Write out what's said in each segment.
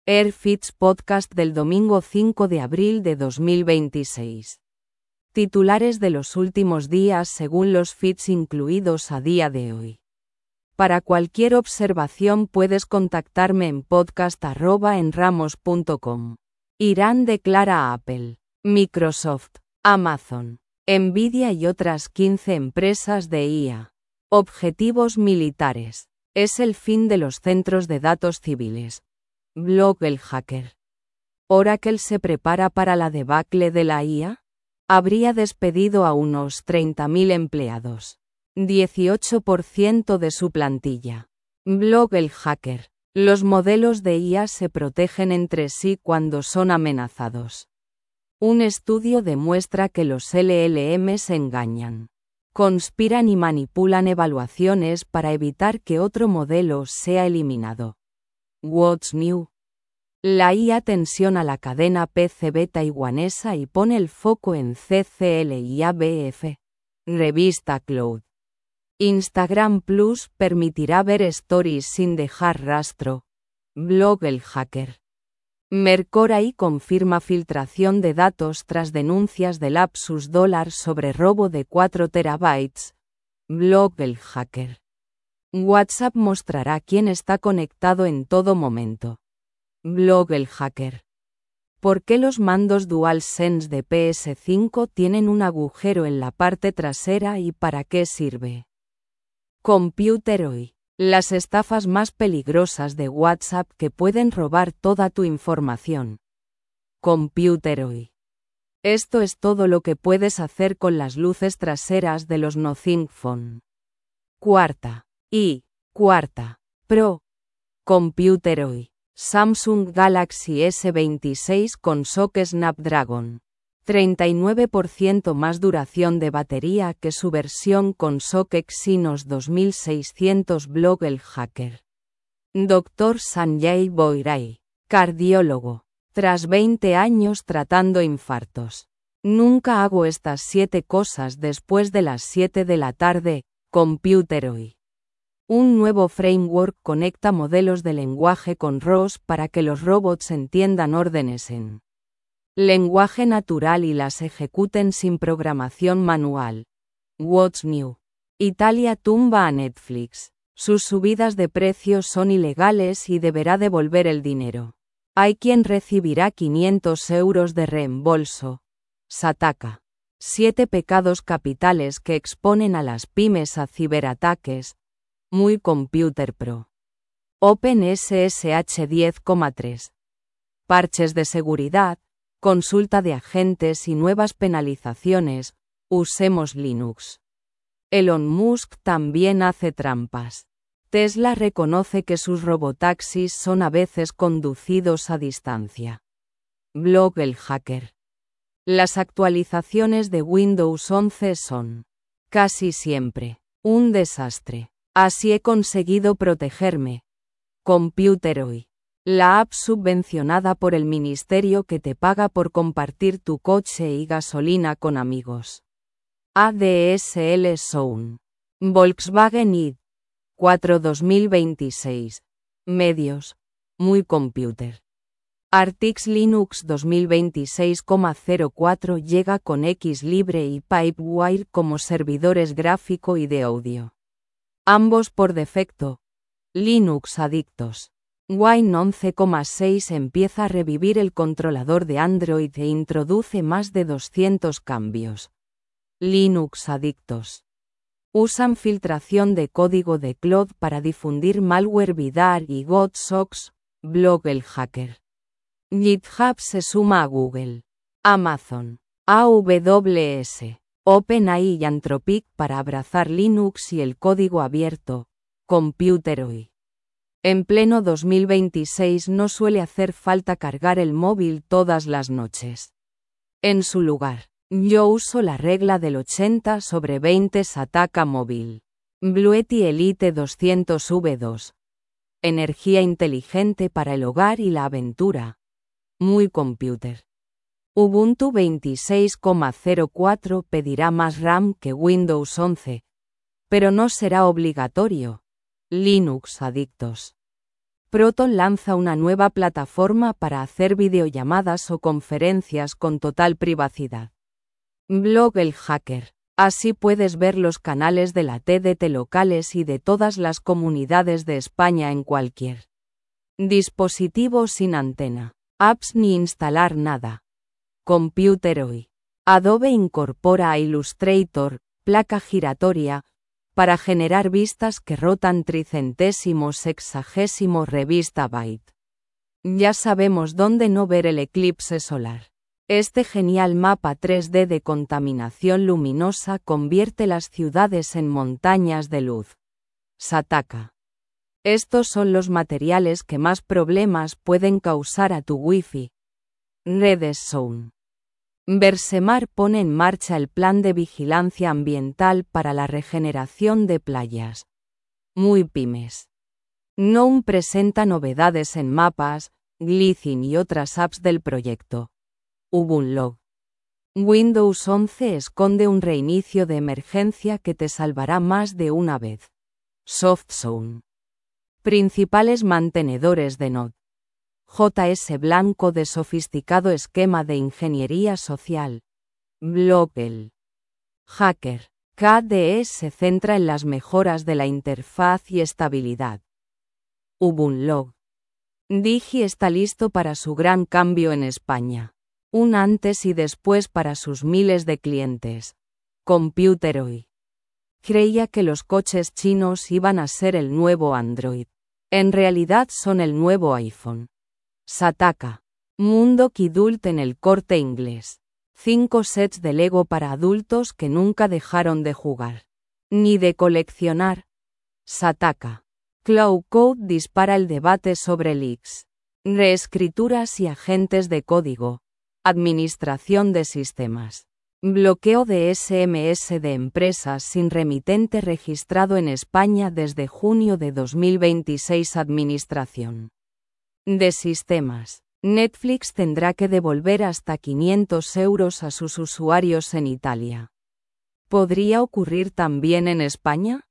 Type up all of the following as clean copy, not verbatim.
AirFits Podcast del domingo 5 de abril de 2026. Titulares de los últimos días según los feeds incluidos a día de hoy. Para cualquier observación puedes contactarme en podcast@enramos.com. Irán declara a Apple, Microsoft, Amazon, Nvidia y otras 15 empresas de IA. Objetivos militares. Es el fin de los centros de datos civiles. Blog El Hacker. ¿Oracle se prepara para la debacle de la IA? Habría despedido a unos 30.000 empleados. 18% de su plantilla. Blog El Hacker. Los modelos de IA se protegen entre sí cuando son amenazados. Un estudio demuestra que los LLMs engañan, conspiran y manipulan evaluaciones para evitar que otro modelo sea eliminado. What's New? La IA tensiona la cadena PCB taiwanesa y pone el foco en CCL y ABF. Revista Cloud. Instagram Plus permitirá ver stories sin dejar rastro. Blog El Hacker. Mercor AI confirma filtración de datos tras denuncias de Lapsus Dollar sobre robo de 4 terabytes. Blog El Hacker. WhatsApp mostrará quién está conectado en todo momento. Blog El Hacker. ¿Por qué los mandos DualSense de PS5 tienen un agujero en la parte trasera y para qué sirve? Computer Hoy. Las estafas más peligrosas de WhatsApp que pueden robar toda tu información. Computer Hoy. Esto es todo lo que puedes hacer con las luces traseras de los Nothing Phone. Cuarta Pro. Computer Hoy. Samsung Galaxy S26 con SoC Snapdragon. 39% más duración de batería que su versión con SoC Exynos 2600. Blog El Hacker. Dr. Sanjay Boirai, cardiólogo. Tras 20 años tratando infartos. Nunca hago estas 7 cosas después de las 7 de la tarde. Computer Hoy. Un nuevo framework conecta modelos de lenguaje con ROS para que los robots entiendan órdenes en lenguaje natural y las ejecuten sin programación manual. What's New? Italia tumba a Netflix. Sus subidas de precios son ilegales y deberá devolver el dinero. Hay quien recibirá 500 euros de reembolso. Sataka. 7 pecados capitales que exponen a las pymes a ciberataques. Muy Computer Pro. OpenSSH 10,3. Parches de seguridad, consulta de agentes y nuevas penalizaciones. Usemos Linux. Elon Musk también hace trampas. Tesla reconoce que sus robotaxis son a veces conducidos a distancia. Blog El Hacker. Las actualizaciones de Windows 11 son, casi siempre, un desastre. Así he conseguido protegerme. Computer Hoy. La app subvencionada por el ministerio que te paga por compartir tu coche y gasolina con amigos. ADSL Zone. Volkswagen ID. 2026. Medios. Muy Computer. Artix Linux 2026,04 llega con Xlibre y Pipewire como servidores gráfico y de audio. Ambos por defecto. Linux adictos. Wine 11,6 empieza a revivir el controlador de Android e introduce más de 200 cambios. Linux adictos. Usan filtración de código de Cloud para difundir malware Vidar y GodSox. Blog El Hacker. GitHub se suma a Google, Amazon, AWS, OpenAI y Anthropic para abrazar Linux y el código abierto. Computer Hoy. En pleno 2026 no suele hacer falta cargar el móvil todas las noches. En su lugar, yo uso la regla del 80/20 Sataka móvil. Bluetooth Elite 200V2. Energía inteligente para el hogar y la aventura. Muy Computer. Ubuntu 26,04 pedirá más RAM que Windows 11, pero no será obligatorio. Linux adictos. Proton lanza una nueva plataforma para hacer videollamadas o conferencias con total privacidad. Blog El Hacker. Así puedes ver los canales de la TDT locales y de todas las comunidades de España en cualquier dispositivo sin antena, apps ni instalar nada. Computeroy. Adobe incorpora a Illustrator, placa giratoria, para generar vistas que rotan 360 revista byte. Ya sabemos dónde no ver el eclipse solar. Este genial mapa 3D de contaminación luminosa convierte las ciudades en montañas de luz. Sataka. Estos son los materiales que más problemas pueden causar a tu Wi-Fi. Redstone. Versemar pone en marcha el plan de vigilancia ambiental para la regeneración de playas. Muy pymes. Gnome presenta novedades en mapas, Glycine y otras apps del proyecto. Ubunlog. Windows 11 esconde un reinicio de emergencia que te salvará más de una vez. SoftZone. Principales mantenedores de Node. JS Blanco de sofisticado esquema de ingeniería social. Blog El Hacker. KDE se centra en las mejoras de la interfaz y estabilidad. Ubunlog. Digi está listo para su gran cambio en España. Un antes y después para sus miles de clientes. Computeroy. Creía que los coches chinos iban a ser el nuevo Android. En realidad son el nuevo iPhone. Sataka. Mundo Kidult en el Corte Inglés. 5 sets de Lego para adultos que nunca dejaron de jugar. Ni de coleccionar. Sataka. Cloud Code dispara el debate sobre leaks. Reescrituras y agentes de código. Administración de sistemas. Bloqueo de SMS de empresas sin remitente registrado en España desde junio de 2026. Administración de sistemas. Netflix tendrá que devolver hasta 500 euros a sus usuarios en Italia. ¿Podría ocurrir también en España?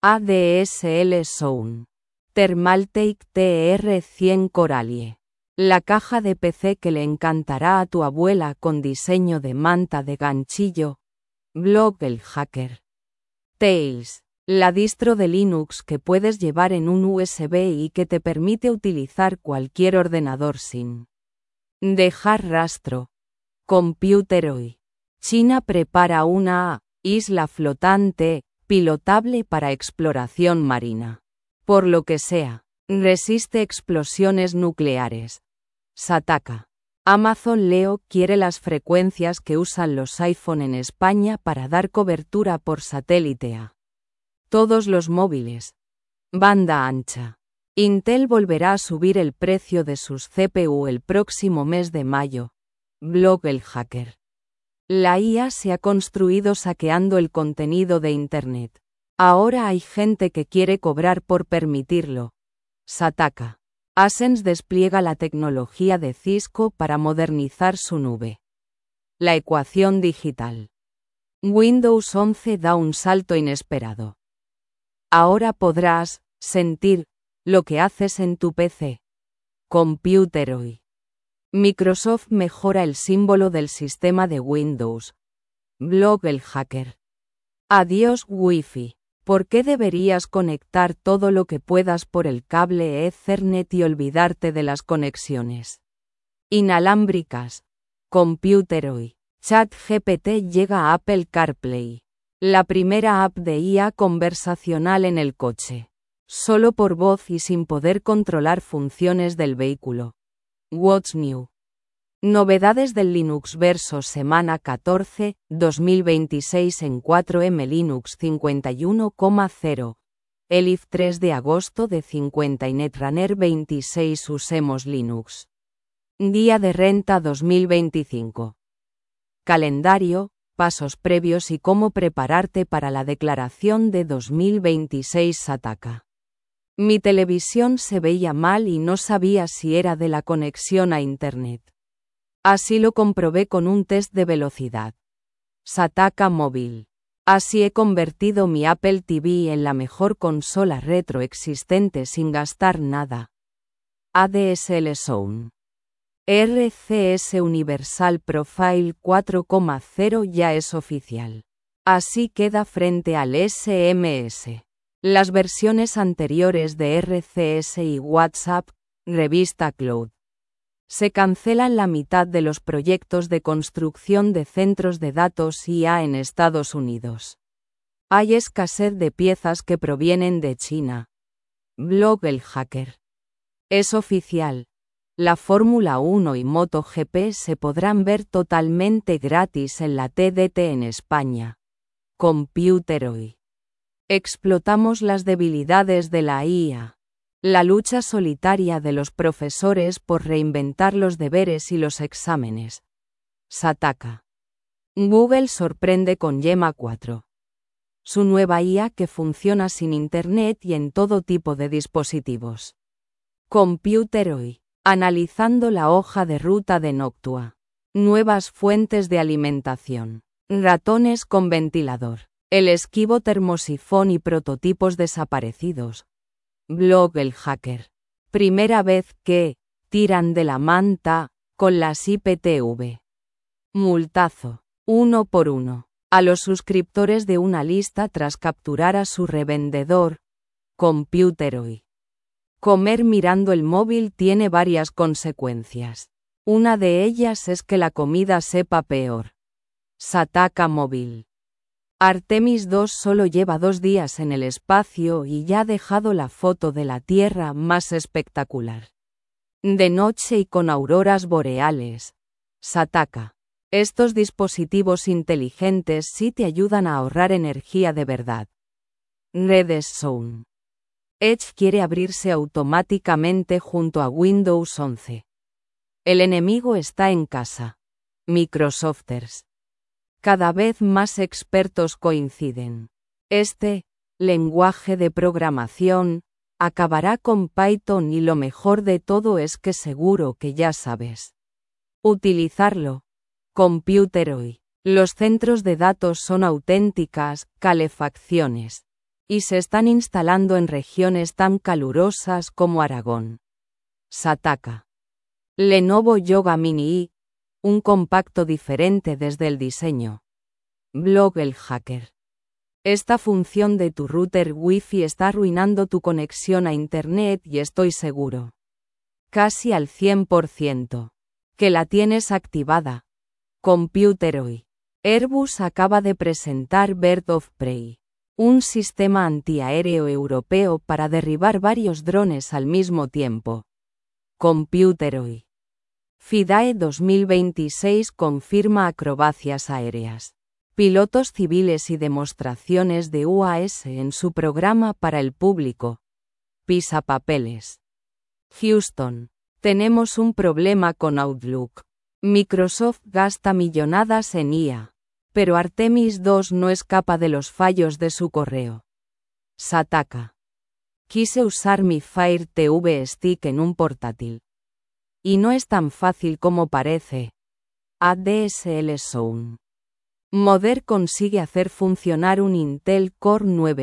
ADSL Zone. Thermaltake TR100 Coralie. La caja de PC que le encantará a tu abuela con diseño de manta de ganchillo. Blog El Hacker. Tails. La distro de Linux que puedes llevar en un USB y que te permite utilizar cualquier ordenador sin dejar rastro. Computeroy. China prepara una isla flotante, pilotable para exploración marina. Por lo que sea, resiste explosiones nucleares. Sataka. Amazon Leo quiere las frecuencias que usan los iPhone en España para dar cobertura por satélite a todos los móviles. Banda ancha. Intel volverá a subir el precio de sus CPU el próximo mes de mayo. Blog El Hacker. La IA se ha construido saqueando el contenido de Internet. Ahora hay gente que quiere cobrar por permitirlo. Sataka. Ascens despliega la tecnología de Cisco para modernizar su nube. La ecuación digital. Windows 11 da un salto inesperado. Ahora podrás sentir lo que haces en tu PC. Computeroy. Microsoft mejora el símbolo del sistema de Windows. Blog El Hacker. Adiós Wi-Fi. ¿Por qué deberías conectar todo lo que puedas por el cable Ethernet y olvidarte de las conexiones inalámbricas? Computeroy. ChatGPT llega a Apple CarPlay. La primera app de IA conversacional en el coche. Solo por voz y sin poder controlar funciones del vehículo. What's New? Novedades del Linux Verso semana 14, 2026 en 4M Linux 51,0. Elif 3 de agosto de 50 y Netrunner 26 Usemos Linux. Guía de renta 2025. Calendario, pasos previos y cómo prepararte para la declaración de 2026 Sataka. Mi televisión se veía mal y no sabía si era de la conexión a Internet. Así lo comprobé con un test de velocidad. Sataka Móvil. Así he convertido mi Apple TV en la mejor consola retro existente sin gastar nada. ADSL Zone. RCS Universal Profile 4.0 ya es oficial. Así queda frente al SMS. Las versiones anteriores de RCS y WhatsApp, revista Cloud. Se cancelan la mitad de los proyectos de construcción de centros de datos IA en Estados Unidos. Hay escasez de piezas que provienen de China. Blog El Hacker. Es oficial. La Fórmula 1 y MotoGP se podrán ver totalmente gratis en la TDT en España. Computeroid. Explotamos las debilidades de la IA. La lucha solitaria de los profesores por reinventar los deberes y los exámenes. Sataka. Google sorprende con Llama 4. Su nueva IA que funciona sin Internet y en todo tipo de dispositivos. Computeroid. Analizando la hoja de ruta de Noctua. Nuevas fuentes de alimentación. Ratones con ventilador. El esquivo termosifón y prototipos desaparecidos. Blog El Hacker. Primera vez que tiran de la manta con las IPTV. Multazo. 1 por 1. A los suscriptores de una lista tras capturar a su revendedor. Computeroid. Comer mirando el móvil tiene varias consecuencias. Una de ellas es que la comida sepa peor. Sataka Móvil. Artemis 2 solo lleva 2 días en el espacio y ya ha dejado la foto de la Tierra más espectacular. De noche y con auroras boreales. Sataka. Estos dispositivos inteligentes sí te ayudan a ahorrar energía de verdad. Redes Zone. Edge quiere abrirse automáticamente junto a Windows 11. El enemigo está en casa. Microsofters. Cada vez más expertos coinciden. Este lenguaje de programación acabará con Python y lo mejor de todo es que seguro que ya sabes utilizarlo. Computeroid. Los centros de datos son auténticas calefacciones. Y se están instalando en regiones tan calurosas como Aragón. Sataka. Lenovo Yoga Mini i, un compacto diferente desde el diseño. Blog El Hacker. Esta función de tu router Wi-Fi está arruinando tu conexión a Internet y estoy seguro. Casi al 100%. Que la tienes activada. Computeroid. Airbus acaba de presentar Bird of Prey. Un sistema antiaéreo europeo para derribar varios drones al mismo tiempo. Computeroid. FIDAE 2026 confirma acrobacias aéreas. Pilotos civiles y demostraciones de UAS en su programa para el público. Pisapapeles. Houston. Tenemos un problema con Outlook. Microsoft gasta millonadas en IA. Pero Artemis 2 no escapa de los fallos de su correo. Sataka. Quise usar mi Fire TV Stick en un portátil. Y no es tan fácil como parece. ADSL Zone. Modder consigue hacer funcionar un Intel Core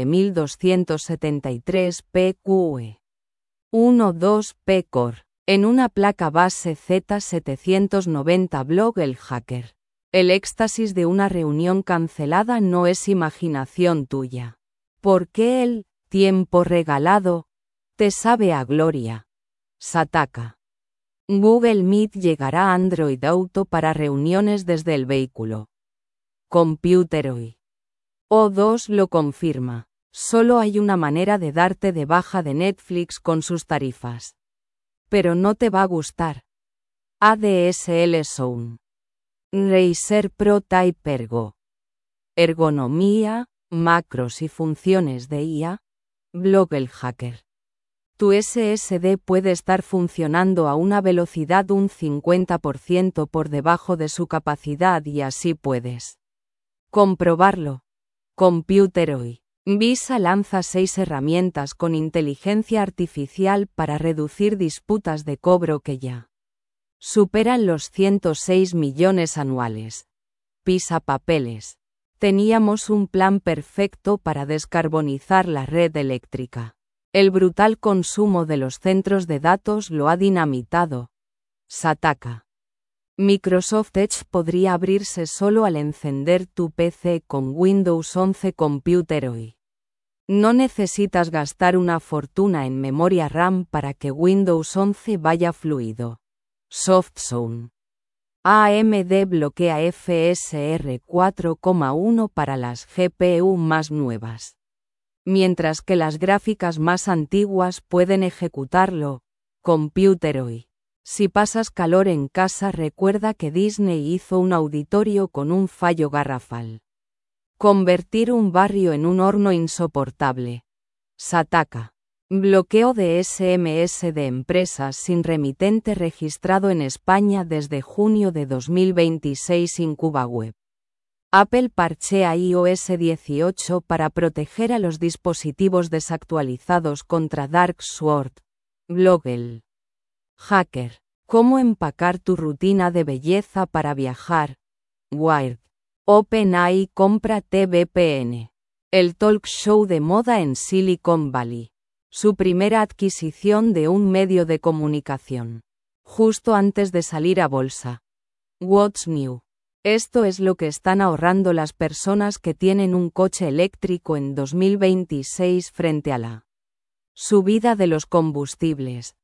9273 PQE 12P Core en una placa base Z790. Blog El Hacker. El éxtasis de una reunión cancelada no es imaginación tuya. Porque el tiempo regalado te sabe a gloria. Sataka. Google Meet llegará a Android Auto para reuniones desde el vehículo. Computeroid. O2 lo confirma. Solo hay una manera de darte de baja de Netflix con sus tarifas. Pero no te va a gustar. ADSL Zone. Razer Pro Type Ergo. Ergonomía, macros y funciones de IA. Blog El Hacker. Tu SSD puede estar funcionando a una velocidad un 50% por debajo de su capacidad y así puedes comprobarlo. Computeroid. Visa lanza 6 herramientas con inteligencia artificial para reducir disputas de cobro que ya superan los 106 millones anuales. Pisapapeles. Teníamos un plan perfecto para descarbonizar la red eléctrica. El brutal consumo de los centros de datos lo ha dinamitado. Sataka. Microsoft Edge podría abrirse solo al encender tu PC con Windows 11 Computer hoy. No necesitas gastar una fortuna en memoria RAM para que Windows 11 vaya fluido. SoftZone. AMD bloquea FSR 4,1 para las GPU más nuevas. Mientras que las gráficas más antiguas pueden ejecutarlo. Computer hoy. Si pasas calor en casa, recuerda que Disney hizo un auditorio con un fallo garrafal. Convertir un barrio en un horno insoportable. Sataka. Bloqueo de SMS de empresas sin remitente registrado en España desde junio de 2026. IncubaWeb. Apple parchea iOS 18 para proteger a los dispositivos desactualizados contra Dark Sword. Blogel. Hacker. ¿Cómo empacar tu rutina de belleza para viajar? Wired. OpenAI compra TVPN. El talk show de moda en Silicon Valley. Su primera adquisición de un medio de comunicación. Justo antes de salir a bolsa. What's new? Esto es lo que están ahorrando las personas que tienen un coche eléctrico en 2026 frente a la subida de los combustibles.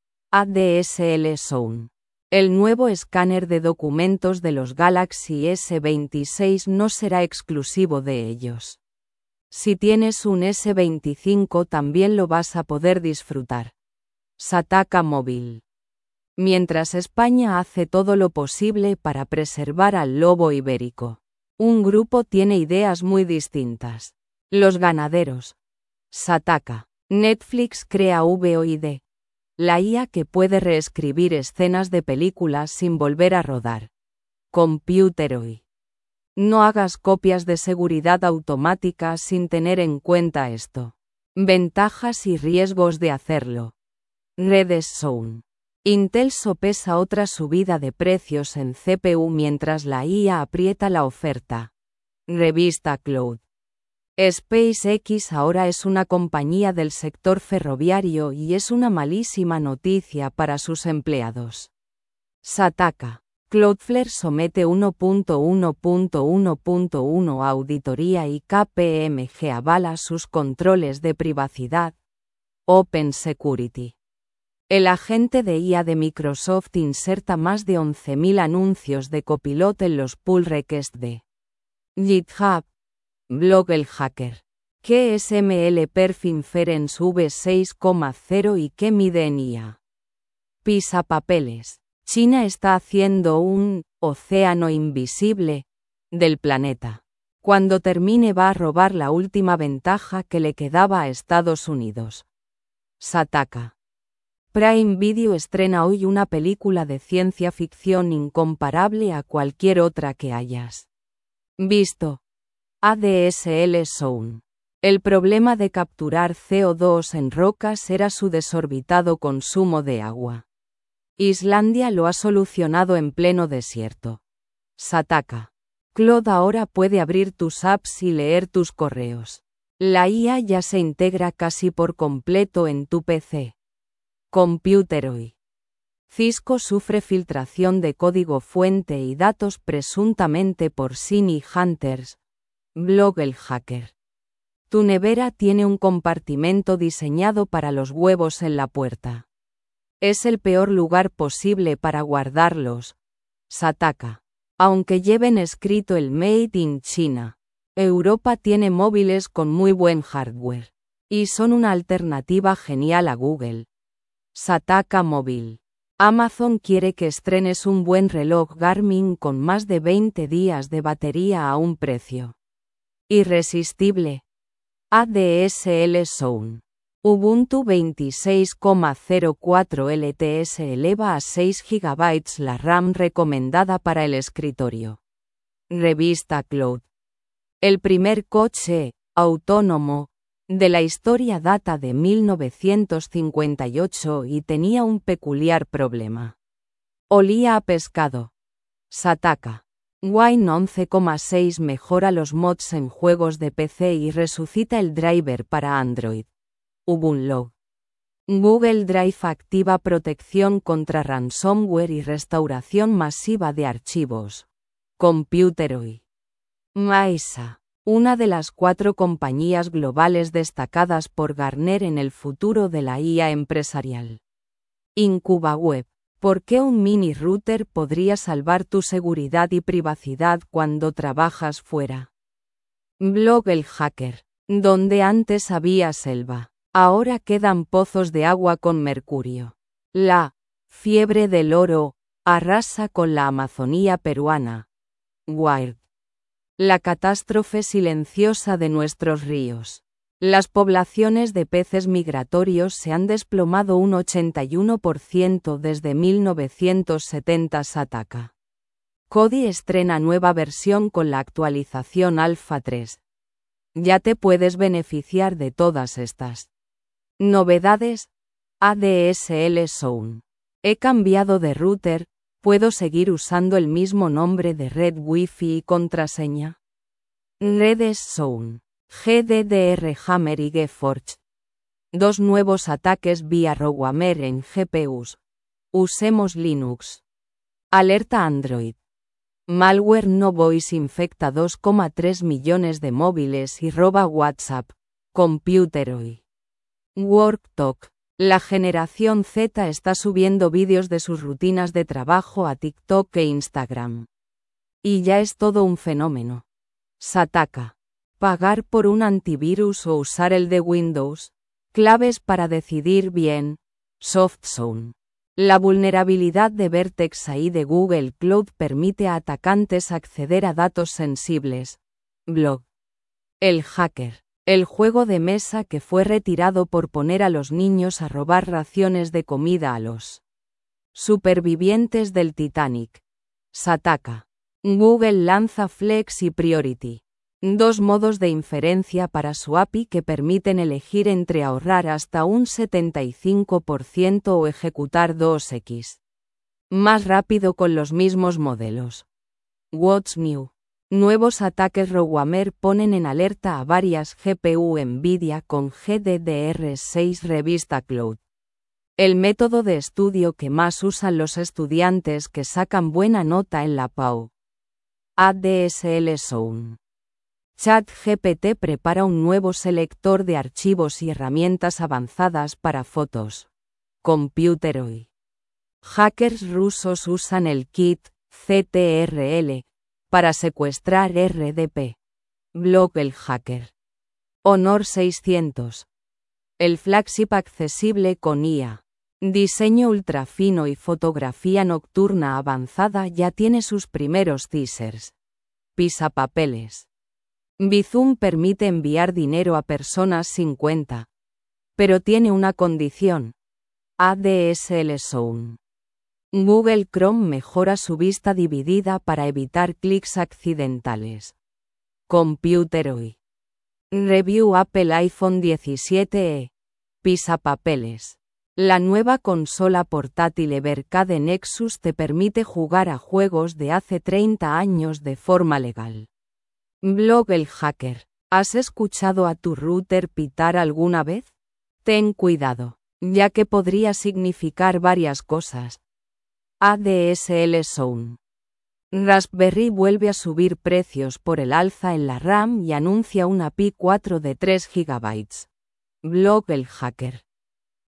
ADSL Zone. El nuevo escáner de documentos de los Galaxy S26 no será exclusivo de ellos. Si tienes un S25 también lo vas a poder disfrutar. Sataka Móvil. Mientras España hace todo lo posible para preservar al lobo ibérico, un grupo tiene ideas muy distintas. Los ganaderos. Sataka. Netflix crea VOID. La IA que puede reescribir escenas de películas sin volver a rodar. Computer hoy. No hagas copias de seguridad automáticas sin tener en cuenta esto. Ventajas y riesgos de hacerlo. Redes Zone. Intel sopesa otra subida de precios en CPU mientras la IA aprieta la oferta. Revista Cloud. SpaceX ahora es una compañía del sector ferroviario y es una malísima noticia para sus empleados. Sataka. Cloudflare somete 1.1.1.1 a auditoría y KPMG avala sus controles de privacidad. Open Security. El agente de IA de Microsoft inserta más de 11.000 anuncios de Copilot en los pull requests de GitHub. Blog El Hacker. ¿Qué es MLPerf Inference v6.0 y qué mide en IA? Pisapapeles. China está haciendo un océano invisible del planeta. Cuando termine va a robar la última ventaja que le quedaba a Estados Unidos. Sataka. Prime Video estrena hoy una película de ciencia ficción incomparable a cualquier otra que hayas visto. ADSL Zone. El problema de capturar CO2 en rocas era su desorbitado consumo de agua. Islandia lo ha solucionado en pleno desierto. Sataka. Claude ahora puede abrir tus apps y leer tus correos. La IA ya se integra casi por completo en tu PC. Computer hoy. Cisco sufre filtración de código fuente y datos presuntamente por Shiny Hunters. Blog El Hacker. Tu nevera tiene un compartimento diseñado para los huevos en la puerta. Es el peor lugar posible para guardarlos. Sataka. Aunque lleven escrito el Made in China, Europa tiene móviles con muy buen hardware. Y son una alternativa genial a Google. Sataka Móvil. Amazon quiere que estrenes un buen reloj Garmin con más de 20 días de batería a un precio irresistible. ADSL Zone. Ubuntu 26.04 LTS eleva a 6 GB la RAM recomendada para el escritorio. Revista Cloud. El primer coche autónomo de la historia data de 1958 y tenía un peculiar problema. Olía a pescado. Sataka. Wine 11.6 mejora los mods en juegos de PC y resucita el driver para Android. Ubuntu. Google Drive activa protección contra ransomware y restauración masiva de archivos. Computeroid. Mesa, una de las 4 compañías globales destacadas por Gartner en el futuro de la IA empresarial. IncubaWeb. ¿Por qué un mini router podría salvar tu seguridad y privacidad cuando trabajas fuera? Blog El Hacker. Donde antes había selva, ahora quedan pozos de agua con mercurio. La fiebre del oro arrasa con la Amazonía peruana. Wired. La catástrofe silenciosa de nuestros ríos. Las poblaciones de peces migratorios se han desplomado un 81% desde 1970. Sataka. Kodi estrena nueva versión con la actualización Alpha 3. Ya te puedes beneficiar de todas estas novedades. ADSL Zone. He cambiado de router, ¿puedo seguir usando el mismo nombre de red Wi-Fi y contraseña? Redes Zone. GDDR Hammer y GeForce. 2 nuevos ataques vía ransomware en GPUs. Usemos Linux. Alerta Android. Malware No Voice infecta 2,3 millones de móviles y roba WhatsApp. Computeroid. WorkTalk. La generación Z está subiendo vídeos de sus rutinas de trabajo a TikTok e Instagram. Y ya es todo un fenómeno. Sataka. Pagar por un antivirus o usar el de Windows. Claves para decidir bien. SoftZone. La vulnerabilidad de Vertex AI de Google Cloud permite a atacantes acceder a datos sensibles. Blog. El Hacker. El juego de mesa que fue retirado por poner a los niños a robar raciones de comida a los supervivientes del Titanic. Sataka. Google lanza Flex y Priority. 2 modos de inferencia para su API que permiten elegir entre ahorrar hasta un 75% o ejecutar 2x más rápido con los mismos modelos. What's New. Nuevos ataques ransomware ponen en alerta a varias GPU Nvidia con GDDR6 Revista Cloud. El método de estudio que más usan los estudiantes que sacan buena nota en la PAU. ADSL Zone. ChatGPT prepara un nuevo selector de archivos y herramientas avanzadas para fotos. Computeroid. Hackers rusos usan el kit CTRL para secuestrar RDP. Blog El Hacker. Honor 600. El flagship accesible con IA. Diseño ultrafino y fotografía nocturna avanzada ya tiene sus primeros teasers. Pisapapeles. Bizum permite enviar dinero a personas sin cuenta. Pero tiene una condición. ADSL Zone. Google Chrome mejora su vista dividida para evitar clics accidentales. Computeroid. Review Apple iPhone 17e. Pisapapeles. La nueva consola portátil Evercade Nexus te permite jugar a juegos de hace 30 años de forma legal. Blog El Hacker. ¿Has escuchado a tu router pitar alguna vez? Ten cuidado, ya que podría significar varias cosas. ADSL Zone. Raspberry vuelve a subir precios por el alza en la RAM y anuncia una Pi 4 de 3 GB. Blog El Hacker.